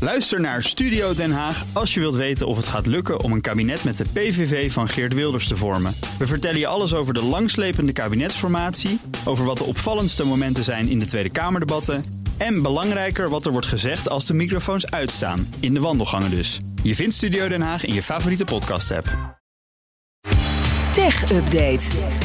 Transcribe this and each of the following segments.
Luister naar Studio Den Haag als je wilt weten of het gaat lukken om een kabinet met de PVV van Geert Wilders te vormen. We vertellen je alles over de langslepende kabinetsformatie, over wat de opvallendste momenten zijn in de Tweede Kamerdebatten en belangrijker wat er wordt gezegd als de microfoons uitstaan, in de wandelgangen dus. Je vindt Studio Den Haag in je favoriete podcast-app. Tech Update.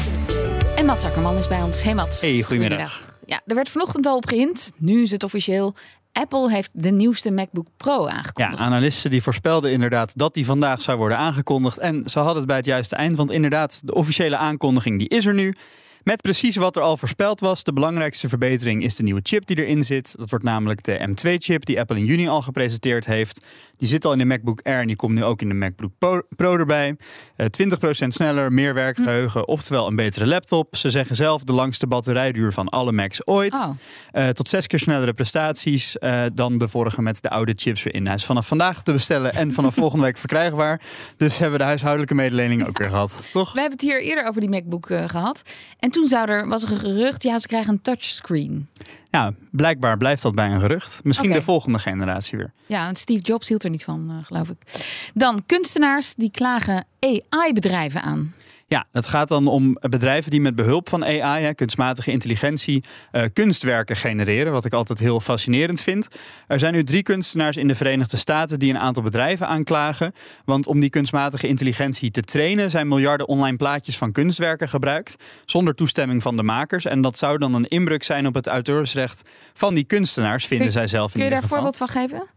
En Mats Akkerman is bij ons. Hey Mats. Hey, goedemiddag. Ja, er werd vanochtend al op gehind. Nu is het officieel. Apple heeft de nieuwste MacBook Pro aangekondigd. Ja, analisten die voorspelden inderdaad dat die vandaag zou worden aangekondigd. En ze hadden het bij het juiste eind, want inderdaad, de officiële aankondiging die is er nu. Met precies wat er al voorspeld was. De belangrijkste verbetering is de nieuwe chip die erin zit. Dat wordt namelijk de M2-chip die Apple in juni al gepresenteerd heeft. Die zit al in de MacBook Air en die komt nu ook in de MacBook Pro erbij. 20% sneller, meer werkgeheugen, oftewel een betere laptop. Ze zeggen zelf de langste batterijduur van alle Macs ooit. Tot 6 keer snellere prestaties dan de vorige met de oude chips erin. Hij is vanaf vandaag te bestellen en vanaf volgende week verkrijgbaar. Dus hebben we de huishoudelijke mededeling ook weer gehad, toch? We hebben het hier eerder over die MacBook gehad. En toen was er een gerucht, ze krijgen een touchscreen. Ja, blijkbaar blijft dat bij een gerucht. Misschien de volgende generatie weer. Ja, want Steve Jobs hield er niet van, geloof ik. Dan kunstenaars die klagen AI-bedrijven aan. Ja, het gaat dan om bedrijven die met behulp van AI, kunstmatige intelligentie, kunstwerken genereren. Wat ik altijd heel fascinerend vind. Er zijn nu 3 kunstenaars in de Verenigde Staten die een aantal bedrijven aanklagen. Want om die kunstmatige intelligentie te trainen zijn miljarden online plaatjes van kunstwerken gebruikt. Zonder toestemming van de makers. En dat zou dan een inbreuk zijn op het auteursrecht van die kunstenaars, vinden zij zelf in ieder geval. Kun je daar een voorbeeld van geven?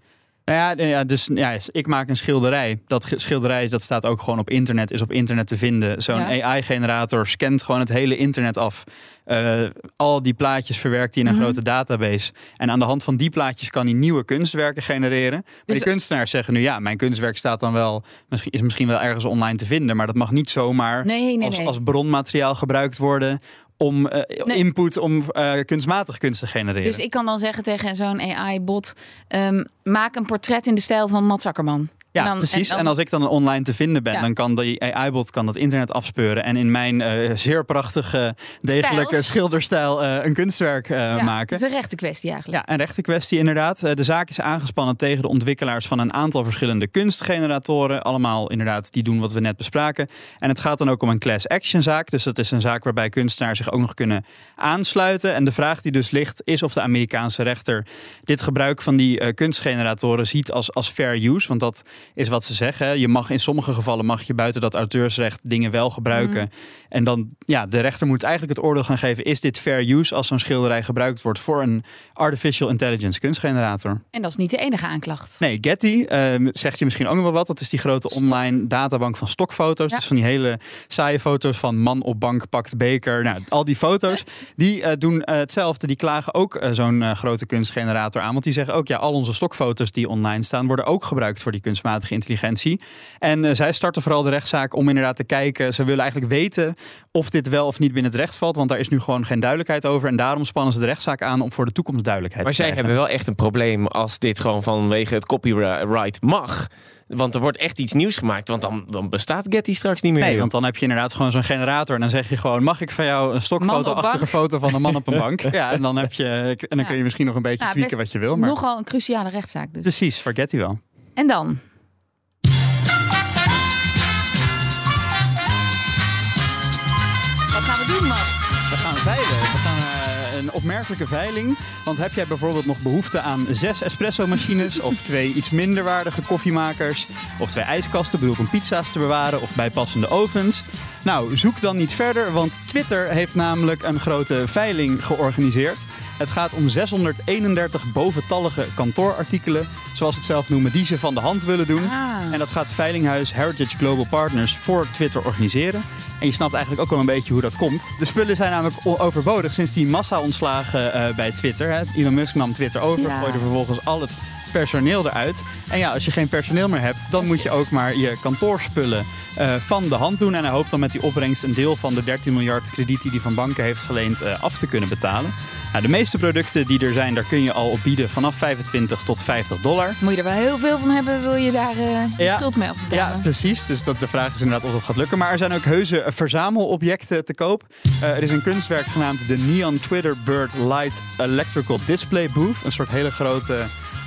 Dus ik maak een schilderij. Dat schilderij dat staat ook gewoon op internet, is op internet te vinden. Zo'n AI-generator scant gewoon het hele internet af. Al die plaatjes verwerkt hij in een grote database. En aan de hand van die plaatjes kan hij nieuwe kunstwerken genereren. Maar Dus die kunstenaars zeggen nu, mijn kunstwerk staat dan wel, is misschien wel ergens online te vinden. Maar dat mag niet zomaar als bronmateriaal gebruikt worden om input om kunstmatig kunst te genereren. Dus ik kan dan zeggen tegen zo'n AI-bot, maak een portret in de stijl van Mats Akkerman. Ja, precies. En als ik dan online te vinden ben, dan kan die AI-bot dat internet afspeuren en in mijn zeer prachtige, degelijke schilderstijl een kunstwerk maken. Dat is een rechte kwestie eigenlijk. Ja, een rechte kwestie inderdaad. De zaak is aangespannen tegen de ontwikkelaars van een aantal verschillende kunstgeneratoren. Allemaal inderdaad die doen wat we net bespraken. En het gaat dan ook om een class action zaak. Dus dat is een zaak waarbij kunstenaars zich ook nog kunnen aansluiten. En de vraag die dus ligt is of de Amerikaanse rechter dit gebruik van die kunstgeneratoren ziet als fair use. Want dat is wat ze zeggen. Je mag in sommige gevallen buiten dat auteursrecht dingen wel gebruiken. En dan, de rechter moet eigenlijk het oordeel gaan geven, is dit fair use als zo'n schilderij gebruikt wordt voor een artificial intelligence kunstgenerator? En dat is niet de enige aanklacht. Nee, Getty zegt je misschien ook nog wel wat. Dat is die grote online databank van stokfoto's. Dus van die hele saaie foto's van man op bank pakt beker. Nou, al die foto's, die doen hetzelfde. Die klagen ook zo'n grote kunstgenerator aan. Want die zeggen ook, al onze stokfoto's die online staan worden ook gebruikt voor die kunstmatige intelligentie. En zij starten vooral de rechtszaak om inderdaad te kijken. Ze willen eigenlijk weten of dit wel of niet binnen het recht valt. Want daar is nu gewoon geen duidelijkheid over. En daarom spannen ze de rechtszaak aan om voor de toekomst duidelijkheid te krijgen. Maar zij hebben wel echt een probleem als dit gewoon vanwege het copyright mag. Want er wordt echt iets nieuws gemaakt. Want dan bestaat Getty straks niet meer. Nee, want dan heb je inderdaad gewoon zo'n generator. En dan zeg je gewoon, mag ik van jou een stokfoto-achtige foto van een man op een bank? Ja, en dan kun je misschien nog een beetje tweaken wat je wil. Maar nogal een cruciale rechtszaak dus. Precies, voor Getty wel. En dan? Wat gaan we doen, Mats? We gaan veilen. We gaan een opmerkelijke veiling. Want heb jij bijvoorbeeld nog behoefte aan 6 espresso-machines... of 2 iets minder waardige koffiemakers... of 2 ijskasten bedoeld om pizza's te bewaren... of bijpassende ovens? Nou, zoek dan niet verder, want Twitter heeft namelijk een grote veiling georganiseerd. Het gaat om 631 boventallige kantoorartikelen, zoals ze het zelf noemen, die ze van de hand willen doen. En dat gaat veilinghuis Heritage Global Partners voor Twitter organiseren. En je snapt eigenlijk ook wel een beetje hoe dat komt. De spullen zijn namelijk overbodig sinds die massa-ontslagen bij Twitter. Elon Musk nam Twitter over, gooide vervolgens al het personeel eruit. En als je geen personeel meer hebt, dan moet je ook maar je kantoorspullen van de hand doen. En hij hoopt dan met die opbrengst een deel van de 13 miljard krediet die hij van banken heeft geleend af te kunnen betalen. Nou, de meeste producten die er zijn, daar kun je al op bieden vanaf $25 tot $50. Moet je er wel heel veel van hebben, wil je daar je schuld mee afbetalen? Ja, precies. Dus de vraag is inderdaad of dat gaat lukken. Maar er zijn ook heuse verzamelobjecten te koop. Er is een kunstwerk genaamd de Neon Twitter Bird Light Electrical Display Booth. Een soort hele grote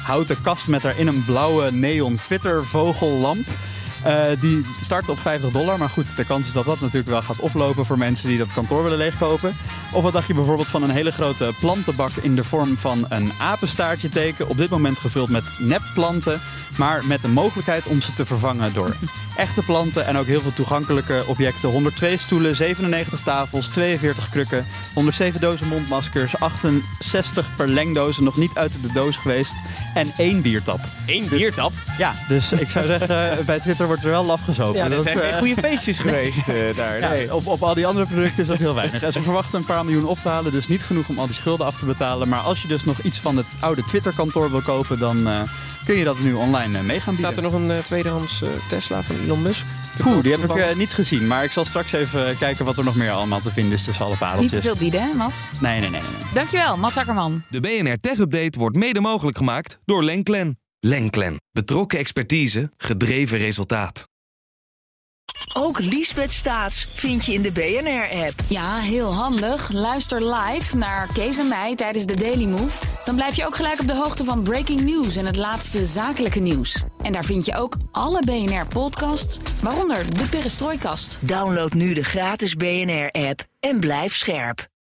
houten kast met daarin een blauwe neon Twitter vogellamp. Die start op $50. Maar goed, de kans is dat dat natuurlijk wel gaat oplopen voor mensen die dat kantoor willen leegkopen. Of wat dacht je bijvoorbeeld van een hele grote plantenbak in de vorm van een apenstaartje teken. Op dit moment gevuld met nepplanten, maar met een mogelijkheid om ze te vervangen door echte planten. En ook heel veel toegankelijke objecten. 102 stoelen, 97 tafels, 42 krukken, 107 dozen mondmaskers, 68 verlengdozen, nog niet uit de doos geweest. En 1 biertap. 1 biertap? Ja, dus ik zou zeggen, bij Twitter wordt er wel laf gezopen. Ja, dat zijn geen goede feestjes geweest daar. Ja, Nee. op al die andere producten is dat heel weinig. En ze verwachten een paar miljoen op te halen, dus niet genoeg om al die schulden af te betalen. Maar als je dus nog iets van het oude Twitter-kantoor wil kopen, dan kun je dat nu online mee gaan bieden. Staat er nog een tweedehands Tesla van Elon Musk? Die heb ik niet gezien, maar ik zal straks even kijken wat er nog meer allemaal te vinden is tussen alle pareltjes. Niet te veel bieden, hè, Mats? Nee. Dankjewel, Mats Akkerman. De BNR Tech Update wordt mede mogelijk gemaakt door Lenklen. Lenklen. Betrokken expertise, gedreven resultaat. Ook Liesbeth Staats vind je in de BNR-app. Ja, heel handig. Luister live naar Kees en mij tijdens de Daily Move. Dan blijf je ook gelijk op de hoogte van breaking news en het laatste zakelijke nieuws. En daar vind je ook alle BNR-podcasts, waaronder de Perestrooikast. Download nu de gratis BNR-app en blijf scherp.